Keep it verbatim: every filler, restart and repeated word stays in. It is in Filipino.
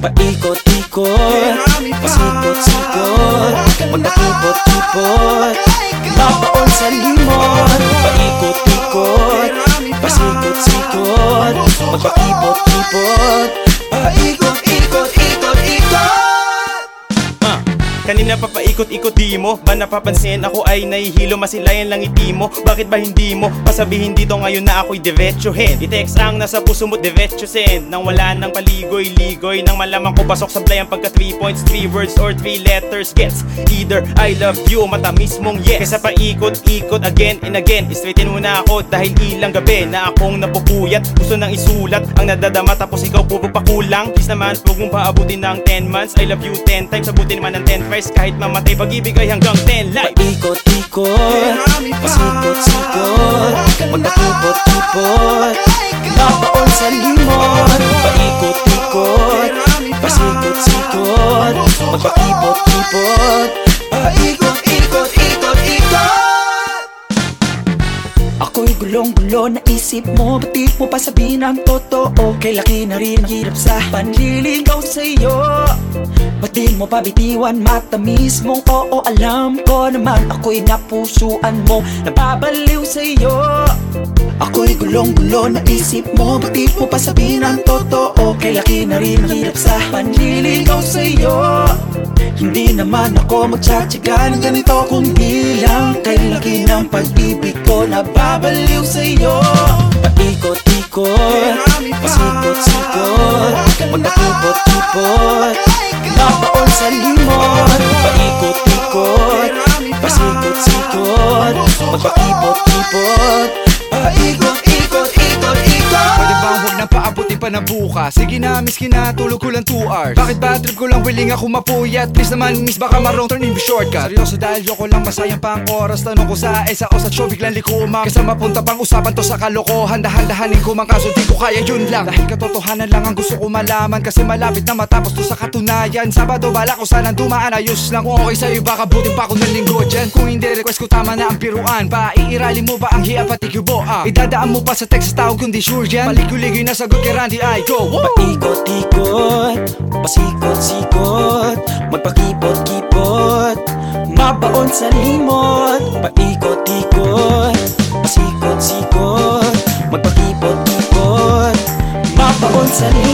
Paikot-ikot, pasikot-sikot, magpakipot-kipot, mabaon sa limot. Paikot-ikot, pasikot-sikot, magpakipot-kipot, paikot-ikot, ikot-ikot. Kanina papaikot-ikot di mo ba napapansin ako ay nahihilo? Masilayan lang ngiti mo, bakit ba hindi mo pasabihin dito ngayon na ako'y devetyohin? I-text ang nasa puso mo't devetyosin, nang wala nang paligoy-ligoy, nang malamang ko pasok sablay ang pagka three points, three words or three letters gets either I love you, matamis mong yes. Kesa paikot-ikot again and again, straighten mo na ako dahil ilang gabi na akong napupuyat. Gusto nang isulat ang nadadama tapos ikaw puro pakulang. Please naman huwag mong paabutin ng ten months, I love you ten times, abutin naman ng ten kahit mamatay, pag-ibig ay hanggang ten life. Paikot-ikot, pasikot-sikot, magpakipot-kipot, mabaon sa limot. Paikot-ikot, pasikot-sikot, magpakipot-kipot, paikot-ikot, ikot-ikot. Ako'y gulong-gulo na isip mo, ba't di mo pa sabihin ang totoo? Kay laki na rin ang hirap sa panliligaw sa'yo. Ba't di mo pa bitiwan, matamis mong oo? Alam ko naman ako'y napusuan mo, nababaliw sa'yo. Ako'y gulong-gulo na isip mo, ba't di mo pa sabihin ang totoo? Kay laki na rin ang hirap sa panliligaw sa'yo. Hindi naman ako magtsatsaga ng ganito kung di lang kay laki ng pag-ibig ko, nababaliw sa'yo. Paikot-ikot, pasikot-sikot, magpakipot-kipot, mabaon sa limot. Paikot-ikot, pasikot-sikot, magpakipot-kipot, paikot-ikot, ikot-ikot. Pwede bang huwag nang paabutin pa na bukas? Sige na, miss kinatulog ko lang two hours. Bakit ba trip ko lang willing ako mapuyat? Please naman miss, baka marong turn in shortcut. Seryoso dahil yoko lang masayang pa ang oras. Tanong ko sa esa o sa show biglang likuma. Kesa mapunta pang usapan to sa kalokohan. Dahan-dahanin ko mang kaso di ko kaya yun lang. Dahil katotohanan lang ang gusto ko malaman. Kasi malapit na matapos to sa katunayan. Sabado bala ko sanang dumaan, ayos lang. Kung okay sa'yo baka butin pa ako ng linggo dyan. Kung hindi request ko tama na ang piruan. Paiirali mo ba ang hiya pati kubo ah? Idadaan mo pa sa text sa tawag kundi sure dyan. Paligoy-ligoy na sagot kay Randy I go. Paikot-ikot, pasikot-sikot, magpakipot-kipot, mabaon sa limot. Paikot-ikot, pasikot-sikot, magpakipot-kipot, mabaon sa limot.